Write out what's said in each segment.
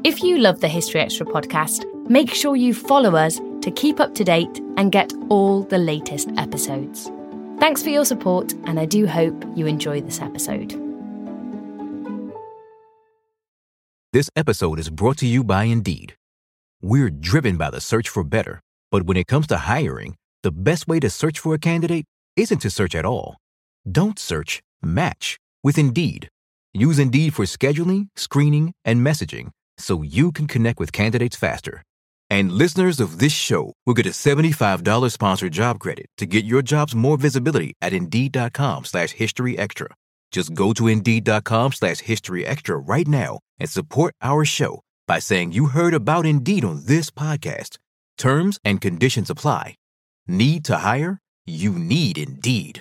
If you love the History Extra podcast, make sure you follow us to keep up to date and get all the latest episodes. Thanks for your support, and I do hope you enjoy this episode. This episode is brought to you by Indeed. We're driven by the search for better, but when it comes to hiring, the best way to search for a candidate isn't to search at all. Don't search, match with Indeed. Use Indeed for scheduling, screening, and messaging so you can connect with candidates faster. And listeners of this show will get a $75 sponsored job credit to get your jobs more visibility at Indeed.com/historyextra. Just go to Indeed.com/historyextra right now and support our show by saying you heard about Indeed on this podcast. Terms and conditions apply. Need to hire? You need Indeed.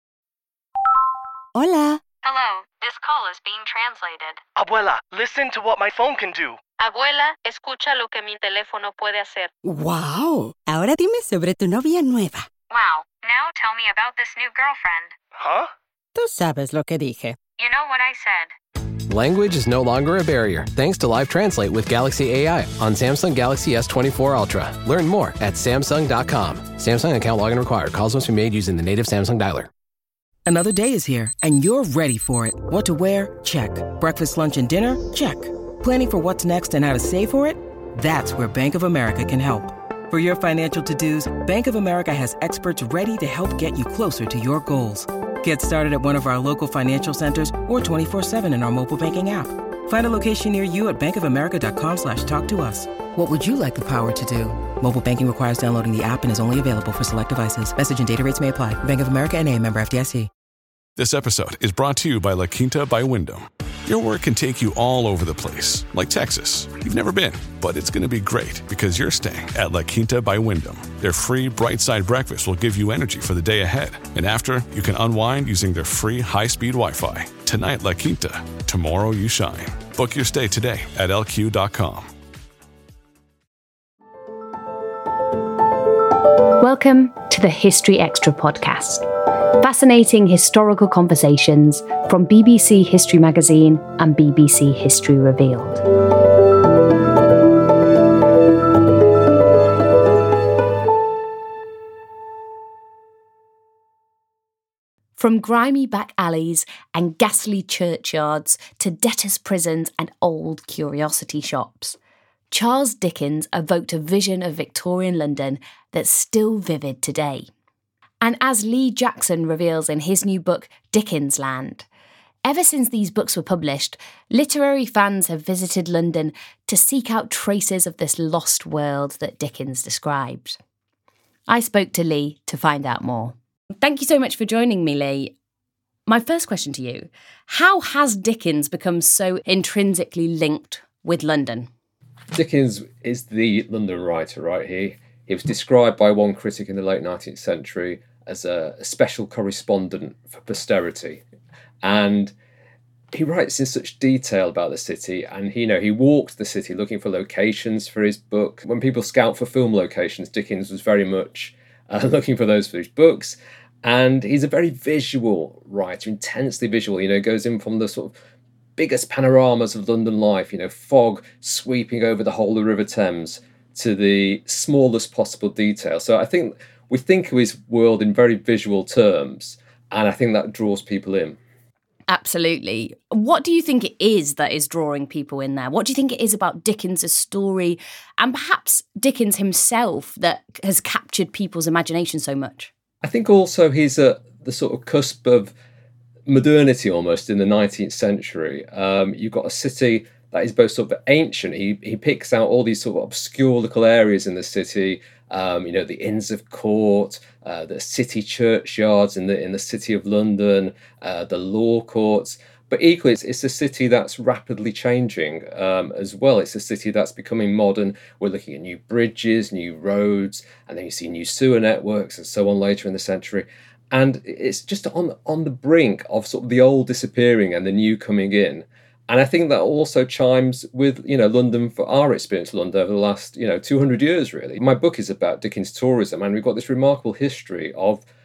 Hola. Hello, this call is being translated. Abuela, listen to what my phone can do. Abuela, escucha lo que mi teléfono puede hacer. Wow. Ahora dime sobre tu novia nueva. Wow, now tell me about this new girlfriend. Huh? Tú sabes lo que dije. You know what I said. Language is no longer a barrier thanks to Live Translate with Galaxy AI on Samsung Galaxy S24 Ultra. Learn more at Samsung.com. Samsung account login required. Calls must be made using the native Samsung dialer. Another day is here, and you're ready for it. What to wear? Check. Breakfast, lunch, and dinner? Check. Planning for what's next and how to save for it? That's where Bank of America can help. For your financial to-dos, Bank of America has experts ready to help get you closer to your goals. Get started at one of our local financial centers or 24/7 in our mobile banking app. Find a location near you at bankofamerica.com/talktous. What would you like the power to do? Mobile banking requires downloading the app and is only available for select devices. Message and data rates may apply. Bank of America N.A., member FDIC. This episode is brought to you by La Quinta by Wyndham. Your work can take you all over the place, like Texas. You've never been, but it's going to be great because you're staying at La Quinta by Wyndham. Their free Bright Side breakfast will give you energy for the day ahead. And after, you can unwind using their free high-speed Wi-Fi. Tonight, La Quinta. Tomorrow, you shine. Book your stay today at LQ.com. Welcome to the History Extra podcast. Fascinating historical conversations from BBC History Magazine and BBC History Revealed. From grimy back alleys and ghastly churchyards to debtors' prisons and old curiosity shops, Charles Dickens evoked a vision of Victorian London that's still vivid today. And as Lee Jackson reveals in his new book, Dickens Land, ever since these books were published, literary fans have visited London to seek out traces of this lost world that Dickens described. I spoke to Lee to find out more. Thank you so much for joining me, Lee. My first question to you, how has Dickens become so intrinsically linked with London? Dickens is the London writer, right? He was described by one critic in the late 19th century as a special correspondent for posterity. And he writes in such detail about the city, and he walked the city looking for locations for his book. When people scout for film locations, Dickens was very much looking for those for his books. And he's a very visual writer, intensely visual, goes in from the sort of biggest panoramas of London life, fog sweeping over the whole of the River Thames, to the smallest possible detail. So I think we think of his world in very visual terms, and I think that draws people in. Absolutely. What do you think it is that is drawing people in there? What do you think it is about Dickens' story and perhaps Dickens himself that has captured people's imagination so much? I think also he's at the sort of cusp of modernity almost in the 19th century. You've got a city that is both sort of ancient. He picks out all these sort of obscure little areas in the city, the Inns of Court, the city churchyards in the City of London, the law courts. But equally, it's a city that's rapidly changing as well. It's a city that's becoming modern. We're looking at new bridges, new roads, and then you see new sewer networks and so on later in the century. And it's just on the brink of sort of the old disappearing and the new coming in. And I think that also chimes with, London, for our experience of London over the last, 200 years, really. My book is about Dickens tourism, and we've got this remarkable history of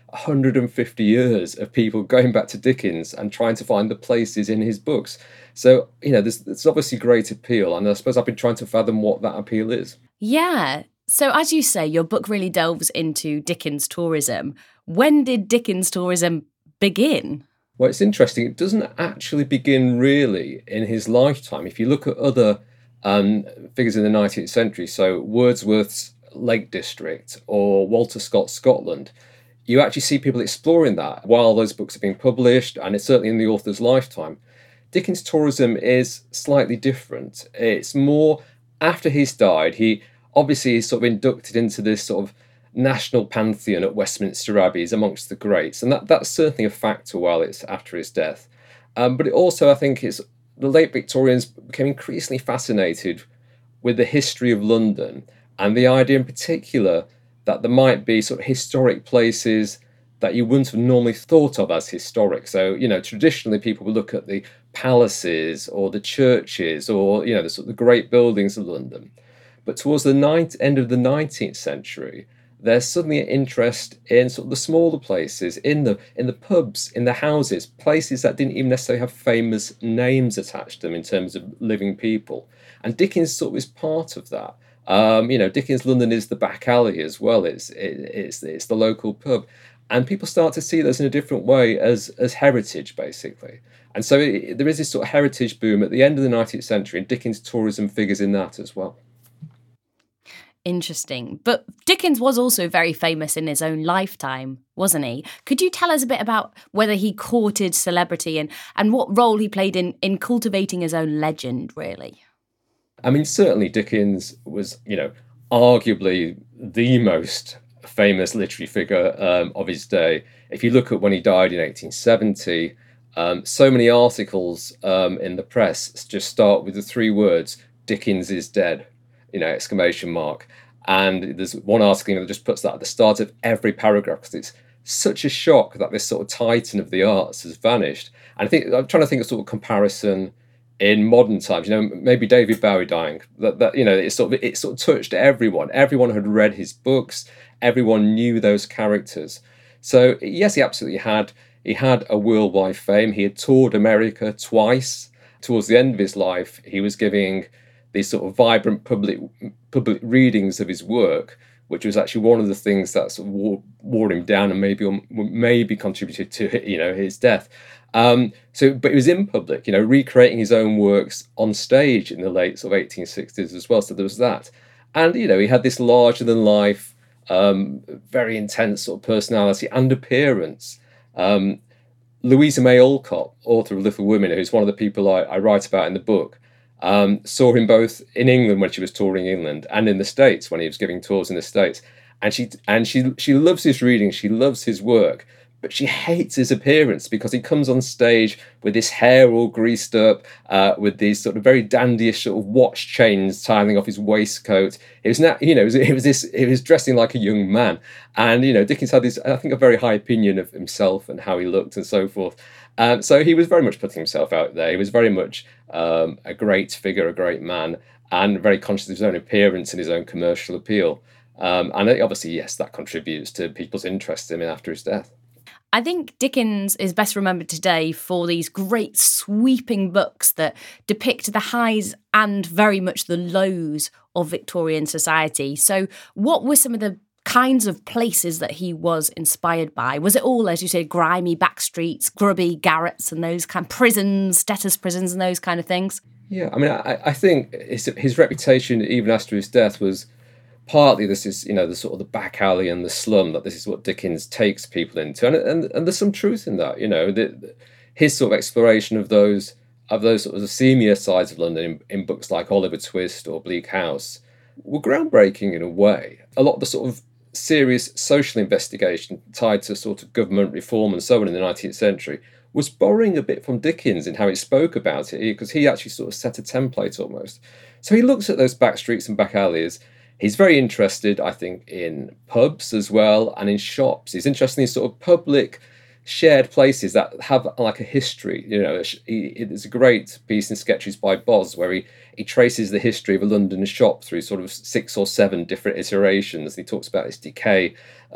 150 years of people going back to Dickens and trying to find the places in his books. So, there's obviously great appeal, and I suppose I've been trying to fathom what that appeal is. Yeah. So as you say, your book really delves into Dickens tourism. When did Dickens tourism begin? Well, it's interesting. It doesn't actually begin really in his lifetime. If you look at other figures in the 19th century, so Wordsworth's Lake District or Walter Scott's Scotland, you actually see people exploring that while those books are being published, and it's certainly in the author's lifetime. Dickens' tourism is slightly different. It's more after he's died. He obviously is sort of inducted into this sort of national pantheon at Westminster Abbey. He's amongst the greats, and that's certainly a factor while it's after his death. But it also, I think, it's the late Victorians became increasingly fascinated with the history of London, and the idea in particular that there might be sort of historic places that you wouldn't have normally thought of as historic. So, traditionally people would look at the palaces or the churches or, the sort of the great buildings of London. But towards the end of the 19th century, there's suddenly an interest in sort of the smaller places, in the pubs, in the houses, places that didn't even necessarily have famous names attached to them in terms of living people. And Dickens sort of is part of that. Dickens' London is the back alley as well. It's the local pub, and people start to see those in a different way as heritage, basically. And so there is this sort of heritage boom at the end of the 19th century, and Dickens' tourism figures in that as well. Interesting. But Dickens was also very famous in his own lifetime, wasn't he? Could you tell us a bit about whether he courted celebrity and what role he played in cultivating his own legend, really? I mean, certainly Dickens was, arguably the most famous literary figure of his day. If you look at when he died in 1870, so many articles in the press just start with the three words, Dickens is dead, exclamation mark. And there's one article that just puts that at the start of every paragraph because it's such a shock that this sort of titan of the arts has vanished. And I'm trying to think of sort of comparison in modern times, maybe David Bowie dying, it sort of touched everyone. Everyone had read his books. Everyone knew those characters. So yes, he absolutely had. He had a worldwide fame. He had toured America twice. Towards the end of his life, he was giving these sort of vibrant public readings of his work, which was actually one of the things that sort of wore him down and maybe contributed to his death. But he was in public, recreating his own works on stage in the late sort of 1860s as well. So there was that. And, he had this larger than life, very intense sort of personality and appearance. Louisa May Alcott, author of Little Women, who's one of the people I write about in the book, saw him both in England when she was touring England and in the States when he was giving tours in the States. And she loves his reading, she loves his work, but she hates his appearance because he comes on stage with his hair all greased up, with these sort of very dandyish sort of watch chains tiling off his waistcoat. It was dressing like a young man, and Dickens had this, I think, a very high opinion of himself and how he looked and so forth. So he was very much putting himself out there. He was very much a great figure, a great man, and very conscious of his own appearance and his own commercial appeal. And obviously, yes, that contributes to people's interest in him after his death. I think Dickens is best remembered today for these great sweeping books that depict the highs and very much the lows of Victorian society. So what were some of the kinds of places that he was inspired by? Was it all, as you say, grimy back streets, grubby garrets and those kind of prisons, debtors' prisons and those kind of things? Yeah, I mean, I think his reputation, even after his death, was partly this is, the sort of the back alley and the slum, that this is what Dickens takes people into. And there's some truth in that, his sort of exploration of those sort of the seamier sides of London in books like Oliver Twist or Bleak House were groundbreaking in a way. A lot of the sort of serious social investigation tied to sort of government reform and so on in the 19th century was borrowing a bit from Dickens in how he spoke about it, because he actually sort of set a template almost. So he looks at those back streets and back alleys. He's very interested, I think, in pubs as well and in shops. He's interested in these sort of public shared places that have like a history. You know, it's a great piece in Sketches by Boz where he traces the history of a London shop through sort of 6 or 7 different iterations. He talks about its decay,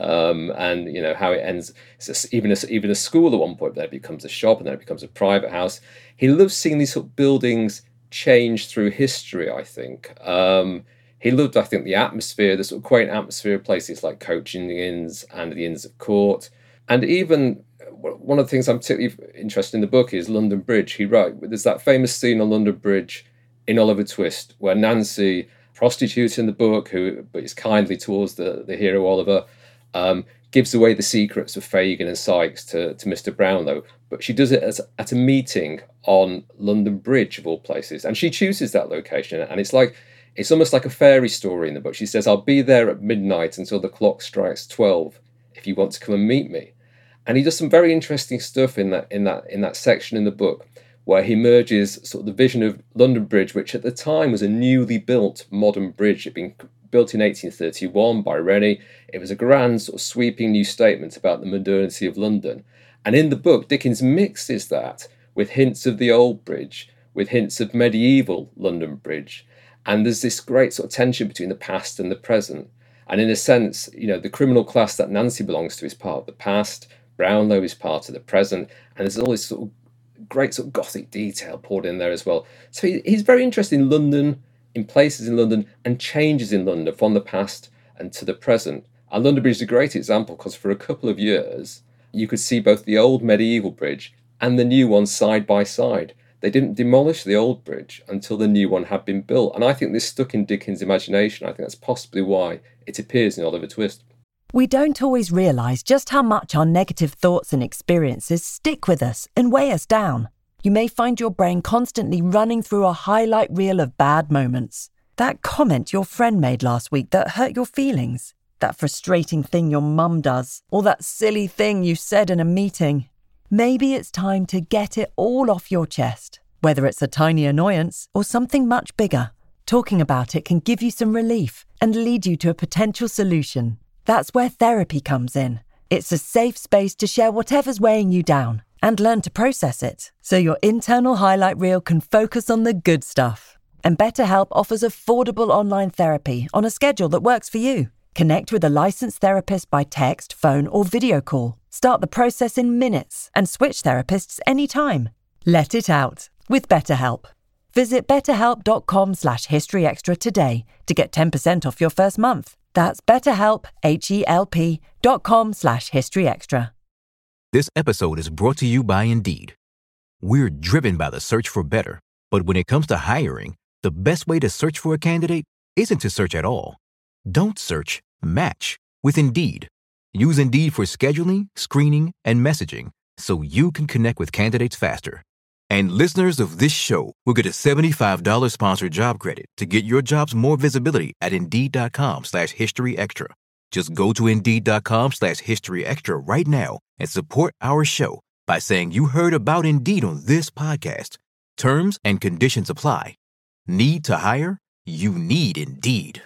and you know how it ends. Even a school at one point, then it becomes a shop, and then it becomes a private house. He loves seeing these sort of buildings change through history, I think. He loved, I think, the atmosphere, the sort of quaint atmosphere of places like Coaching Inns and the Inns of Court. And even one of the things I'm particularly interested in the book is London Bridge. There's that famous scene on London Bridge in Oliver Twist where Nancy, prostitute in the book, but is kindly towards the hero Oliver, gives away the secrets of Fagin and Sykes to Mr. Brownlow. But she does it at a meeting on London Bridge, of all places. And she chooses that location. And it's almost like a fairy story in the book. She says, I'll be there at midnight until the clock strikes 12 if you want to come and meet me. And he does some very interesting stuff in that section in the book where he merges sort of the vision of London Bridge, which at the time was a newly built modern bridge. It had been built in 1831 by Rennie. It was a grand sort of sweeping new statement about the modernity of London. And in the book, Dickens mixes that with hints of the old bridge, with hints of medieval London Bridge. And there's this great sort of tension between the past and the present. And in a sense, you know, the criminal class that Nancy belongs to is part of the past. Brownlow is part of the present. And there's all this sort of great sort of Gothic detail poured in there as well. So he's very interested in London, in places in London, and changes in London from the past and to the present. And London Bridge is a great example because for a couple of years, you could see both the old medieval bridge and the new one side by side. They didn't demolish the old bridge until the new one had been built. And I think this stuck in Dickens' imagination. I think that's possibly why it appears in Oliver Twist. We don't always realise just how much our negative thoughts and experiences stick with us and weigh us down. You may find your brain constantly running through a highlight reel of bad moments. That comment your friend made last week that hurt your feelings. That frustrating thing your mum does. Or that silly thing you said in a meeting. Maybe it's time to get it all off your chest. Whether it's a tiny annoyance or something much bigger. Talking about it can give you some relief and lead you to a potential solution. That's where therapy comes in. It's a safe space to share whatever's weighing you down and learn to process it so your internal highlight reel can focus on the good stuff. And BetterHelp offers affordable online therapy on a schedule that works for you. Connect with a licensed therapist by text, phone, or video call. Start the process in minutes and switch therapists anytime. Let it out with BetterHelp. Visit betterhelp.com/historyextra today to get 10% off your first month. That's BetterHelp, HELP.com/historyextra. This episode is brought to you by Indeed. We're driven by the search for better, but when it comes to hiring, the best way to search for a candidate isn't to search at all. Don't search, match with Indeed. Use Indeed for scheduling, screening, and messaging so you can connect with candidates faster. And listeners of this show will get a $75 sponsored job credit to get your jobs more visibility at Indeed.com/historyextra. Just go to Indeed.com/historyextra right now and support our show by saying you heard about Indeed on this podcast. Terms and conditions apply. Need to hire? You need Indeed.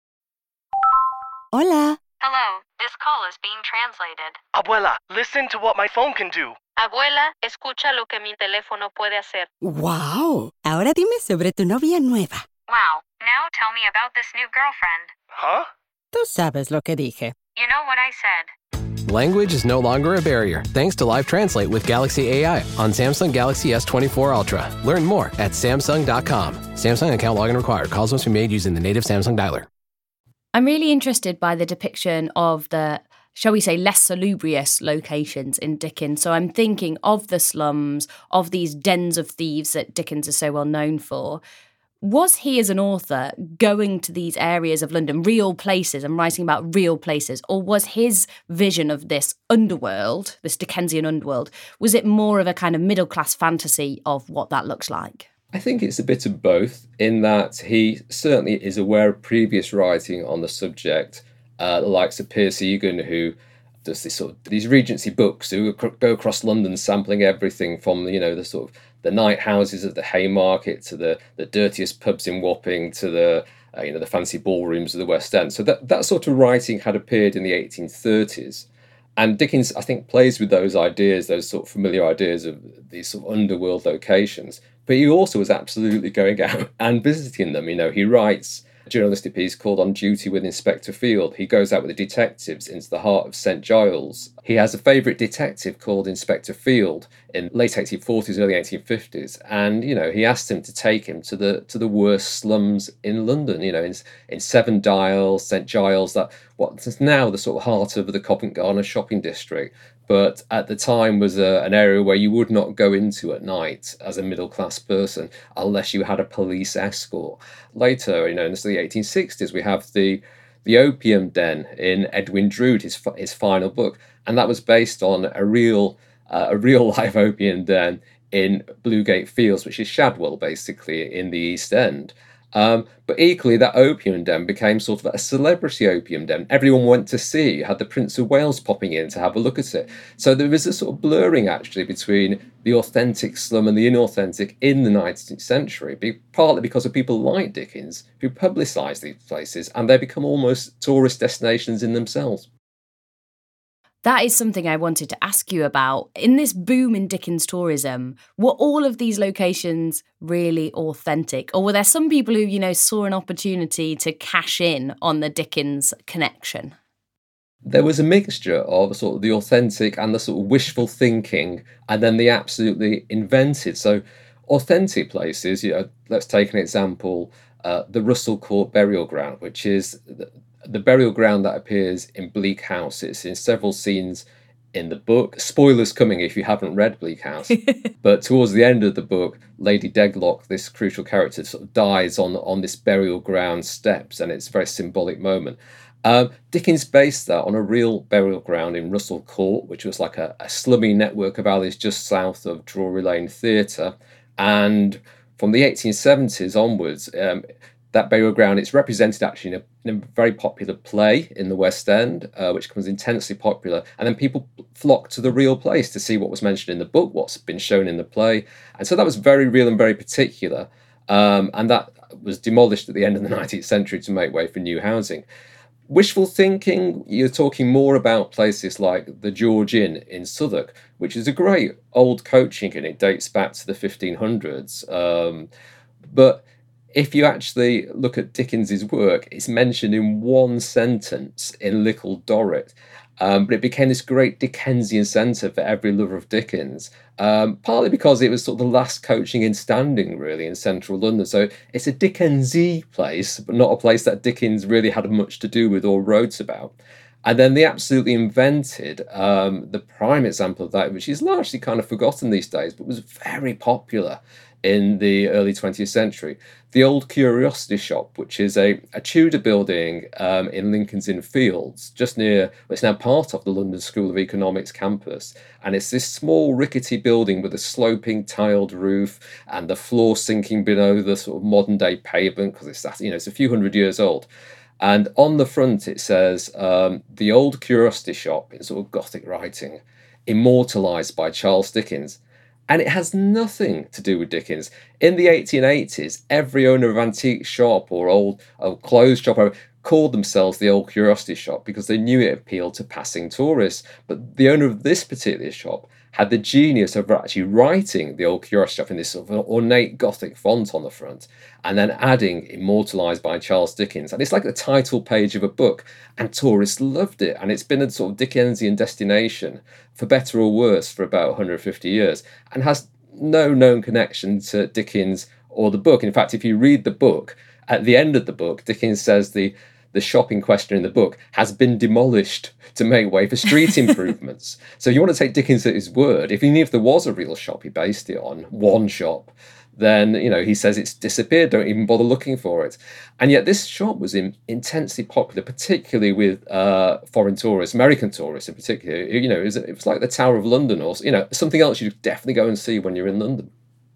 Hola. Hello, this call is being translated. Abuela, listen to what my phone can do. Abuela, escucha lo que mi teléfono puede hacer. ¡Wow! Ahora dime sobre tu novia nueva. Wow, now tell me about this new girlfriend. Huh? Tú sabes lo que dije. You know what I said. Language is no longer a barrier thanks to Live Translate with Galaxy AI on Samsung Galaxy S24 Ultra. Learn more at Samsung.com. Samsung account login required. Calls must be made using the native Samsung dialer. I'm really interested by the depiction of the, shall we say, less salubrious locations in Dickens. So I'm thinking of the slums, of these dens of thieves that Dickens is so well known for. Was he, as an author, going to these areas of London, real places, and writing about real places? Or was his vision of this underworld, this Dickensian underworld, was it more of a kind of middle-class fantasy of what that looks like? I think it's a bit of both, in that he certainly is aware of previous writing on the subject, the likes of Pierce Egan, who does these Regency books, who go across London sampling everything from the night houses of the Haymarket to the dirtiest pubs in Wapping to the fancy ballrooms of the West End. So that sort of writing had appeared in the 1830s. And Dickens, I think, plays with those ideas, those sort of familiar ideas of these sort of underworld locations. But he also was absolutely going out and visiting them. He writes a journalistic piece called On Duty with Inspector Field. He goes out with the detectives into the heart of St. Giles. He has a favourite detective called Inspector Field in late 1840s, early 1850s. And, he asked him to take him to the worst slums in London, in Seven Dials, St. Giles, what's now the sort of heart of the Covent Garden shopping district. But at the time was an area where you would not go into at night as a middle-class person unless you had a police escort. Later, in the 1860s, we have the Opium Den in Edwin Drood, his final book, and that was based on a real life opium den in Bluegate Fields, which is Shadwell, basically, in the East End. But equally, that opium den became sort of a celebrity opium den. Everyone went to see. You had the Prince of Wales popping in to have a look at it. So there is a sort of blurring, actually, between the authentic slum and the inauthentic in the 19th century, partly because of people like Dickens who publicise these places, and they become almost tourist destinations in themselves. That is something I wanted to ask you about. In this boom in Dickens tourism, were all of these locations really authentic? Or were there some people who, saw an opportunity to cash in on the Dickens connection? There was a mixture of sort of the authentic and the sort of wishful thinking, and then the absolutely invented. So authentic places, let's take an example, the Russell Court Burial Ground, which is the burial ground that appears in Bleak House. It's in several scenes in the book. Spoilers coming if you haven't read Bleak House. But towards the end of the book, Lady Dedlock, this crucial character, sort of dies on this burial ground steps, and it's a very symbolic moment. Dickens based that on a real burial ground in Russell Court, which was like a slummy network of alleys just south of Drury Lane Theatre. And from the 1870s onwards, that burial ground, it's represented actually in a very popular play in the West End, which becomes intensely popular. And then people flock to the real place to see what was mentioned in the book, what's been shown in the play. And so that was very real and very particular. And that was demolished at the end of the 19th century to make way for new housing. Wishful thinking, you're talking more about places like the George Inn in Southwark, which is a great old coaching inn. It dates back to the 1500s. But if you actually look at Dickens's work, it's mentioned in one sentence in Little Dorrit. But it became this great Dickensian centre for every lover of Dickens, partly because it was sort of the last coaching inn standing, really, in central London. So it's a Dickensy place, but not a place that Dickens really had much to do with or wrote about. And then they absolutely invented the prime example of that, which is largely kind of forgotten these days, but was very popular in the early 20th century, the Old Curiosity Shop, which is a Tudor building in Lincoln's Inn Fields, just near, it's now part of the London School of Economics campus. And it's this small rickety building with a sloping tiled roof and the floor sinking below the sort of modern day pavement, because it's a few hundred years old. And on the front it says, the Old Curiosity Shop, in sort of Gothic writing, immortalised by Charles Dickens. And it has nothing to do with Dickens. In the 1880s, every owner of antique shop or old clothes shop called themselves the Old Curiosity Shop because they knew it appealed to passing tourists. But the owner of this particular shop had the genius of actually writing the Old Curiosity Shop in this sort of ornate Gothic font on the front, and then adding immortalised by Charles Dickens. And it's like the title page of a book, and tourists loved it. And it's been a sort of Dickensian destination, for better or worse, for about 150 years, and has no known connection to Dickens or the book. In fact, if you read the book, at the end of the book, Dickens says the shop in question in the book has been demolished to make way for street improvements. So you want to take Dickens at his word. Even if there was a real shop he based it on, one shop, then, he says it's disappeared, don't even bother looking for it. And yet this shop was intensely popular, particularly with foreign tourists, American tourists in particular. It was like the Tower of London or, something else you'd definitely go and see when you're in London.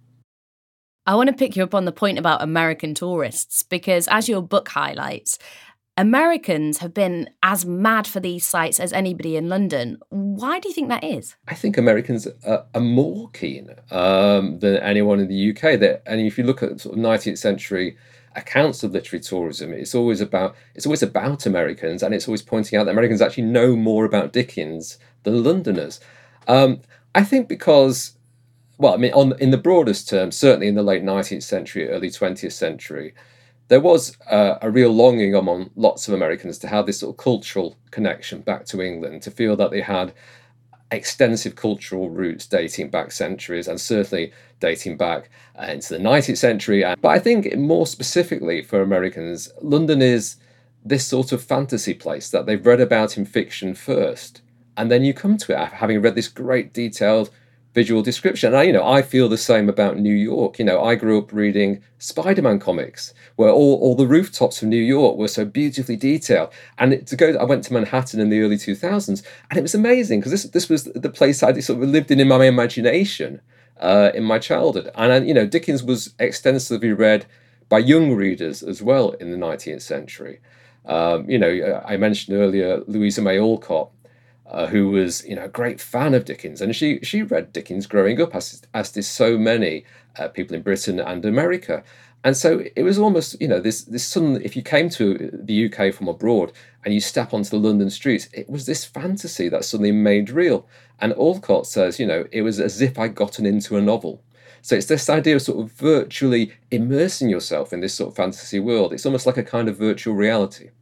I want to pick you up on the point about American tourists, because as your book highlights, Americans have been as mad for these sites as anybody in London. Why do you think that is? I think Americans are more keen than anyone in the UK. And if you look at sort of 19th century accounts of literary tourism, it's always about Americans, and it's always pointing out that Americans actually know more about Dickens than Londoners. I think because, well, I mean, in the broadest terms, certainly in the late 19th century, early 20th century, there was a real longing among lots of Americans to have this sort of cultural connection back to England, to feel that they had extensive cultural roots dating back centuries, and certainly dating back into the 19th century. But I think more specifically for Americans, London is this sort of fantasy place that they've read about in fiction first. And then you come to it having read this great detailed visual description. And I feel the same about New York. I grew up reading Spider-Man comics, where all the rooftops of New York were so beautifully detailed. And I went to Manhattan in the early 2000s, and it was amazing because this was the place I sort of lived in my imagination in my childhood. And Dickens was extensively read by young readers as well in the 19th century. I mentioned earlier Louisa May Alcott, who was a great fan of Dickens, and she read Dickens growing up, as did so many people in Britain and America. And so it was almost this sudden, if you came to the UK from abroad and you step onto the London streets, it was this fantasy that suddenly made real. And Alcott says it was as if I'd gotten into a novel. So it's this idea of sort of virtually immersing yourself in this sort of fantasy world. It's almost like a kind of virtual reality.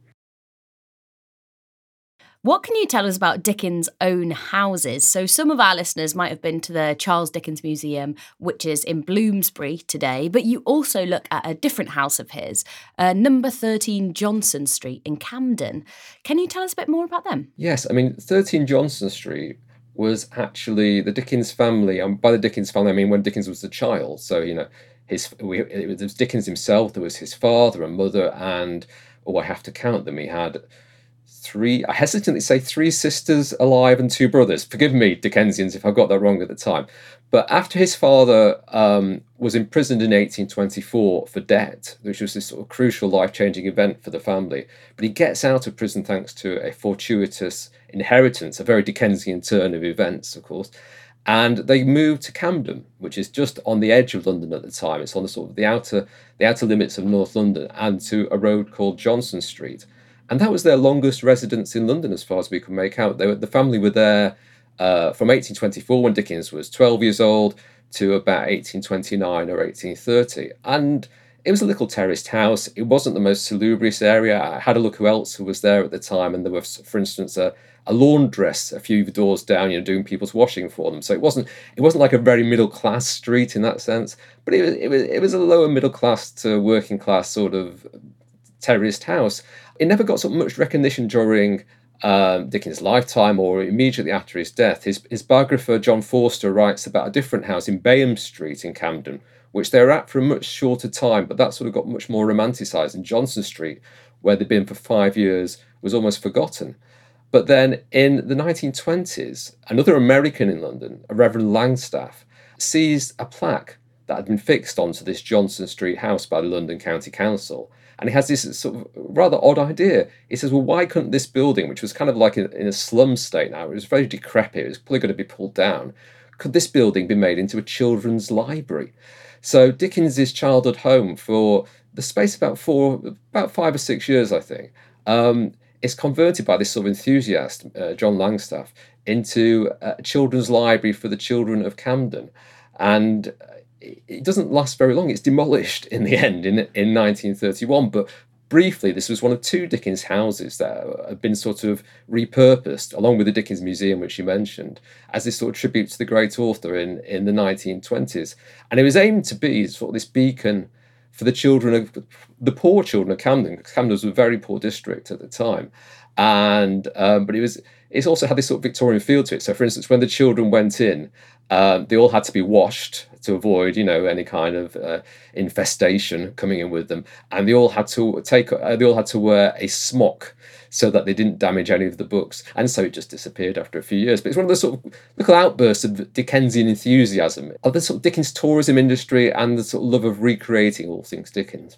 What can you tell us about Dickens' own houses? So some of our listeners might have been to the Charles Dickens Museum, which is in Bloomsbury today, but you also look at a different house of his, number 13 Johnson Street in Camden. Can you tell us a bit more about them? Yes, I mean, 13 Johnson Street was actually the Dickens family, and by the Dickens family I mean when Dickens was a child. So, it was Dickens himself, there was his father and mother, and, I have to count them, he had I hesitantly say 3 sisters alive and 2 brothers. Forgive me, Dickensians, if I got that wrong at the time. But after his father was imprisoned in 1824 for debt, which was this sort of crucial life-changing event for the family, but he gets out of prison thanks to a fortuitous inheritance, a very Dickensian turn of events, of course. And they moved to Camden, which is just on the edge of London at the time. It's on the sort of the outer limits of North London, and to a road called Johnson Street. And that was their longest residence in London, as far as we can make out. The family were there from 1824, when Dickens was 12 years old, to about 1829 or 1830. And it was a little terraced house. It wasn't the most salubrious area. I had a look who else was there at the time, and there was, for instance, a laundress a few doors down, doing people's washing for them. So it wasn't like a very middle class street in that sense, but it was a lower middle class to working class sort of terraced house. It never got so much recognition during Dickens' lifetime or immediately after his death. His biographer, John Forster, writes about a different house in Bayham Street in Camden, which they were at for a much shorter time, but that sort of got much more romanticised. And Johnson Street, where they'd been for 5 years, was almost forgotten. But then in the 1920s, another American in London, a Reverend Langstaff, sees a plaque that had been fixed onto this Johnson Street house by the London County Council. And he has this sort of rather odd idea. He says, well, why couldn't this building, which was kind of like in a slum state now, it was very decrepit, it was probably going to be pulled down, could this building be made into a children's library? So Dickens' childhood home, for the space about 5 or 6 years, I think, is converted by this sort of enthusiast, John Langstaff, into a children's library for the children of Camden. And it doesn't last very long. It's demolished in the end in 1931. But briefly, this was one of 2 Dickens houses that have been sort of repurposed, along with the Dickens Museum, which you mentioned, as this sort of tribute to the great author in the 1920s. And it was aimed to be sort of this beacon for the poor children of Camden, because Camden was a very poor district at the time. And but it's also had this sort of Victorian feel to it. So, for instance, when the children went in, they all had to be washed to avoid, any kind of infestation coming in with them, and they all had to wear a smock so that they didn't damage any of the books. And so it just disappeared after a few years. But it's one of the sort of little outbursts of Dickensian enthusiasm, of the sort of Dickens tourism industry and the sort of love of recreating all things Dickens.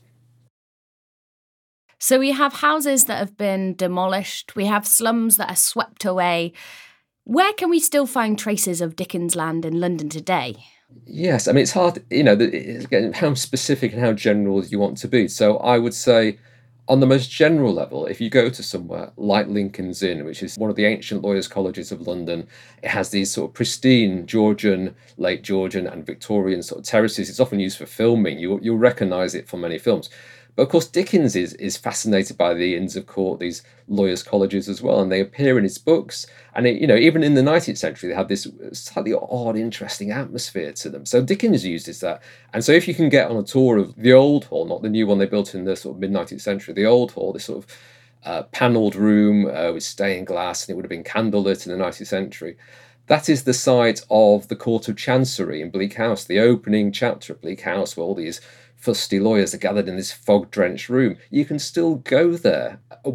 So we have houses that have been demolished. We have slums that are swept away. Where can we still find traces of Dickens land in London today? Yes, I mean, it's hard, again, how specific and how general you want to be. So I would say, on the most general level, if you go to somewhere like Lincoln's Inn, which is one of the ancient lawyers' colleges of London, it has these sort of pristine Georgian, late Georgian and Victorian sort of terraces. It's often used for filming. You'll recognise it from many films. But of course, Dickens is fascinated by the Inns of Court, these lawyers' colleges as well, and they appear in his books. And even in the 19th century, they had this slightly odd, interesting atmosphere to them. So Dickens uses that. And so if you can get on a tour of the old hall, not the new one they built in the sort of mid-19th century, the old hall, this sort of panelled room with stained glass, and it would have been candlelit in the 19th century. That is the site of the Court of Chancery in Bleak House, the opening chapter of Bleak House, where all these fusty lawyers are gathered in this fog-drenched room. You can still go there.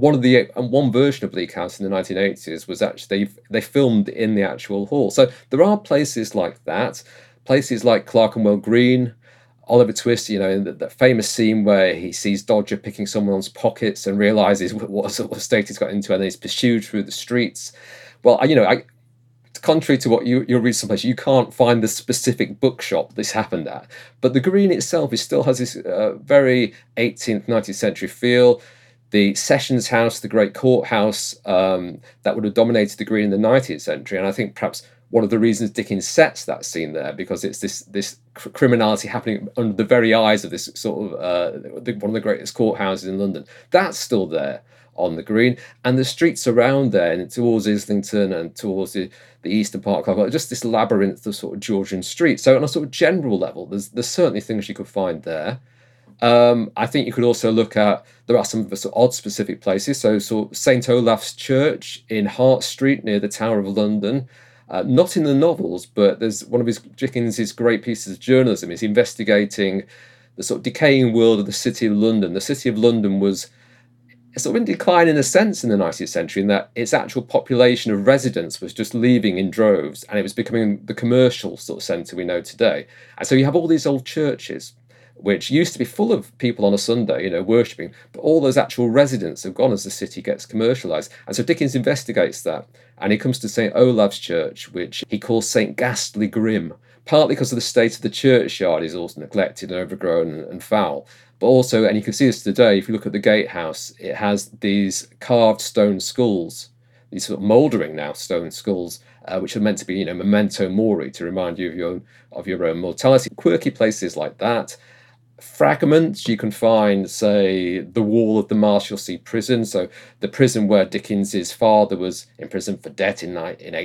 One version of Bleak House in the 1980s was actually they filmed in the actual hall. So there are places like that, places like Clerkenwell Green, Oliver Twist, in that famous scene where he sees Dodger picking someone's pockets and realizes what sort of state he's got into, and then he's pursued through the streets. Well, contrary to what you'll read someplace, you can't find the specific bookshop this happened at. But the Green itself still has this very 18th, 19th century feel. The Sessions House, the great courthouse that would have dominated the Green in the 19th century. And I think perhaps one of the reasons Dickens sets that scene there, because it's this criminality happening under the very eyes of this sort of one of the greatest courthouses in London. That's still there on the Green, and the streets around there and towards Islington and towards the Eastern Park, just this labyrinth of sort of Georgian streets. So on a sort of general level, there's certainly things you could find there. I think you could also look at, there are some sort of odd specific places. So St. Olaf's Church in Hart Street near the Tower of London. Not in the novels, but there's one of Dickens's great pieces of journalism is investigating the sort of decaying world of the City of London. The City of London was sort of in decline in a sense in the 19th century, in that its actual population of residents was just leaving in droves, and it was becoming the commercial sort of centre we know today. And so you have all these old churches, which used to be full of people on a Sunday, worshipping, but all those actual residents have gone as the city gets commercialised. And so Dickens investigates that, and he comes to St. Olaf's Church, which he calls St. Ghastly Grim, partly because of the state of the churchyard is also neglected and overgrown and foul. But also, and you can see this today, if you look at the gatehouse, it has these carved stone skulls, these sort of mouldering now stone skulls, which are meant to be, memento mori, to remind you of your own mortality. Quirky places like that. Fragments you can find, say, the wall of the Marshalsea prison, so the prison where Dickens's father was imprisoned for debt in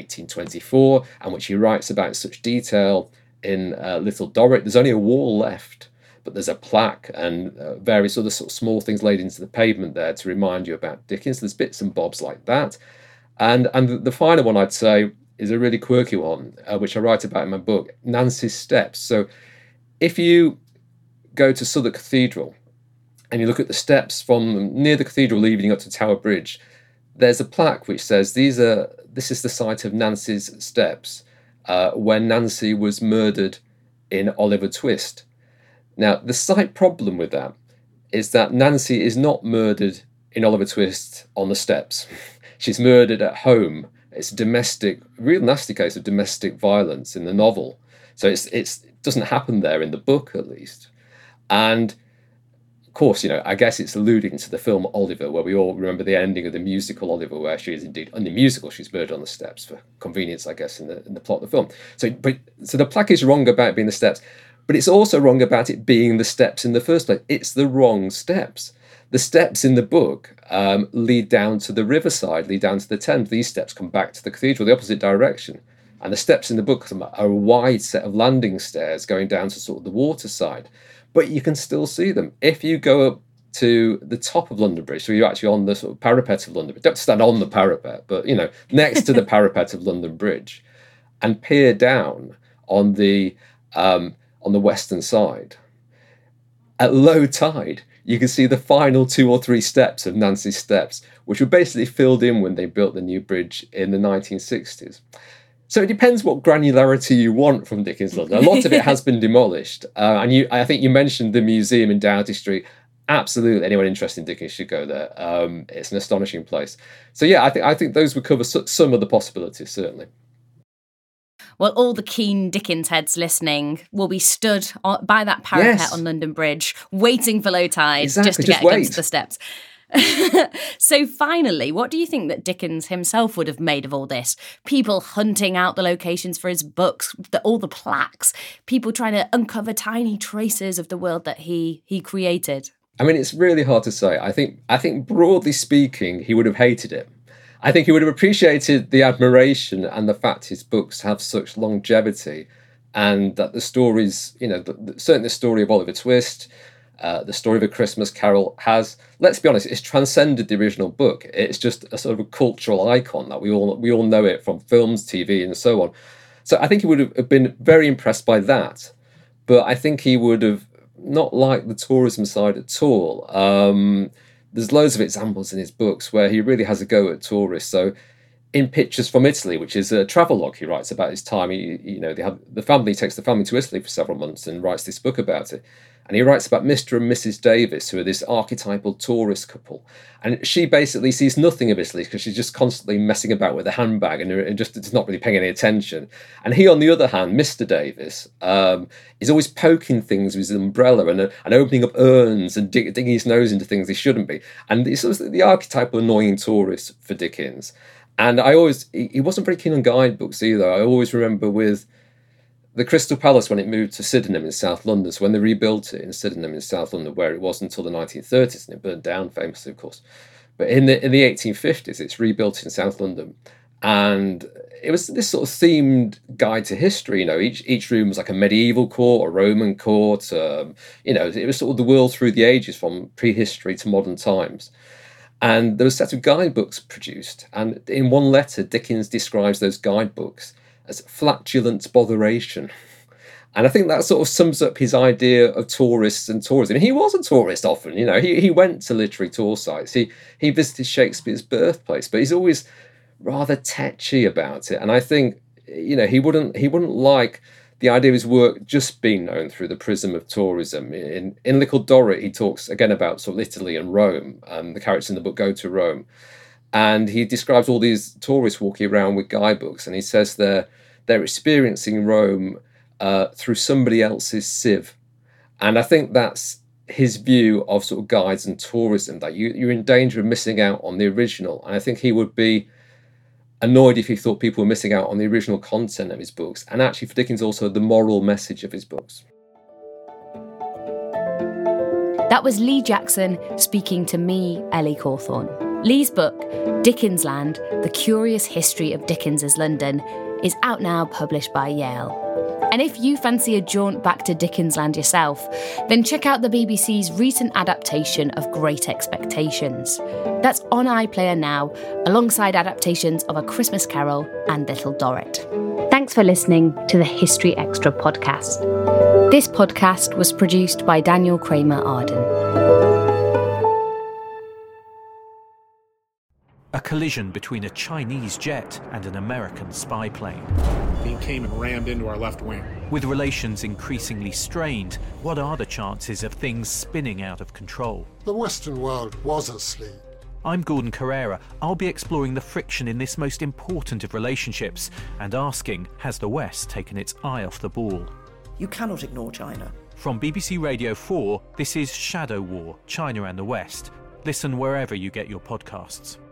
1824, and which he writes about in such detail in Little Dorrit. There's only a wall left, but there's a plaque and various other sort of small things laid into the pavement there to remind you about Dickens. There's bits and bobs like that. And the final one I'd say is a really quirky one, which I write about in my book, Nancy's Steps. So if you go to Southwark Cathedral and you look at the steps from near the cathedral leading up to Tower Bridge, there's a plaque which says this is the site of Nancy's Steps, when Nancy was murdered in Oliver Twist. Now, the slight problem with that is that Nancy is not murdered in Oliver Twist on the steps. She's murdered at home. It's a real nasty case of domestic violence in the novel. So it doesn't happen there in the book, at least. And of course, I guess it's alluding to the film Oliver, where we all remember the ending of the musical Oliver, where she is indeed, in the musical, she's murdered on the steps for convenience, I guess, in the plot of the film. So the plaque is wrong about being the steps. But it's also wrong about it being the steps in the first place. It's the wrong steps. The steps in the book lead down to the riverside, lead down to the Thames. These steps come back to the cathedral, the opposite direction. And the steps in the book are a wide set of landing stairs going down to sort of the waterside. But you can still see them. If you go up to the top of London Bridge, so you're actually on the sort of parapet of London Bridge, don't stand on the parapet, but, next to the parapet of London Bridge, and peer down on the western side. At low tide, you can see the final 2 or 3 steps of Nancy's Steps, which were basically filled in when they built the new bridge in the 1960s. So it depends what granularity you want from Dickens London. A lot of it has been demolished. I think you mentioned the museum in Doughty Street. Absolutely, anyone interested in Dickens should go there. It's an astonishing place. So yeah, I think those would cover some of the possibilities, certainly. Well, all the keen Dickens heads listening will be stood by that parapet on London Bridge, waiting for low tide just to get against the steps. So finally, what do you think that Dickens himself would have made of all this? People hunting out the locations for his books, all the plaques, people trying to uncover tiny traces of the world that he created. I mean, it's really hard to say. I think broadly speaking, he would have hated it. I think he would have appreciated the admiration and the fact his books have such longevity, and that the stories, certainly the story of Oliver Twist, the story of A Christmas Carol has, let's be honest, it's transcended the original book. It's just a sort of a cultural icon that we all know it from films, TV, and so on. So I think he would have been very impressed by that, but I think he would have not liked the tourism side at all. There's loads of examples in his books where he really has a go at tourists. So in Pictures from Italy, which is a travelogue he writes about his time, the family takes the family to Italy for several months and writes this book about it. And he writes about Mr. and Mrs. Davis, who are this archetypal tourist couple. And she basically sees nothing of Italy because she's just constantly messing about with a handbag and just not really paying any attention. And he, on the other hand, Mr. Davis, is always poking things with his umbrella and opening up urns and digging his nose into things he shouldn't be. And he's sort of the archetypal annoying tourist for Dickens. And he wasn't very keen on guidebooks either. I always remember with the Crystal Palace, when it moved to Sydenham in South London, so when they rebuilt it in Sydenham in South London, where it was until the 1930s, and it burned down famously, of course. But in the 1850s, it's rebuilt in South London. And it was this sort of themed guide to history. Each room was like a medieval court, a Roman court. It was sort of the world through the ages, from prehistory to modern times. And there was a set of guidebooks produced. And in one letter, Dickens describes those guidebooks as flatulent botheration. And I think that sort of sums up his idea of tourists and tourism. He was a tourist often, he went to literary tour sites. He visited Shakespeare's birthplace, but he's always rather tetchy about it. And I think, he wouldn't like the idea of his work just being known through the prism of tourism. In Little Dorrit, he talks again about sort of Italy and Rome. The characters in the book go to Rome. And he describes all these tourists walking around with guidebooks, and he says they're experiencing Rome through somebody else's sieve. And I think that's his view of sort of guides and tourism, that you're in danger of missing out on the original. And I think he would be annoyed if he thought people were missing out on the original content of his books, and actually for Dickens also the moral message of his books. That was Lee Jackson speaking to me, Ellie Cawthorne. Lee's book, Dickens Land, The Curious History of Dickens's London, is out now, published by Yale. And if you fancy a jaunt back to Dickens Land yourself, then check out the BBC's recent adaptation of Great Expectations. That's on iPlayer now, alongside adaptations of A Christmas Carol and Little Dorrit. Thanks for listening to the History Extra podcast. This podcast was produced by Daniel Kramer Arden. A collision between a Chinese jet and an American spy plane. He came and rammed into our left wing. With relations increasingly strained, what are the chances of things spinning out of control? The Western world was asleep. I'm Gordon Carrera. I'll be exploring the friction in this most important of relationships and asking, has the West taken its eye off the ball? You cannot ignore China. From BBC Radio 4, this is Shadow War, China and the West. Listen wherever you get your podcasts.